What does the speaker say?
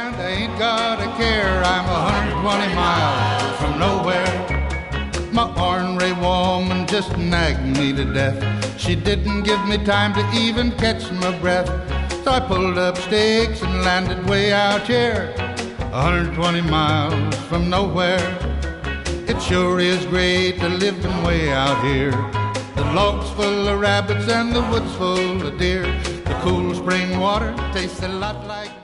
and I ain't got a care. I'm 120 miles from nowhere. My ornery woman just nagged me to death. She didn't give me time to even catch my breath. So I pulled up stakes and landed way out here, 120 miles from nowhere. It sure is great to living way out here. The logs full of rabbits and the woods full of deer. The cool spring water tastes a lot like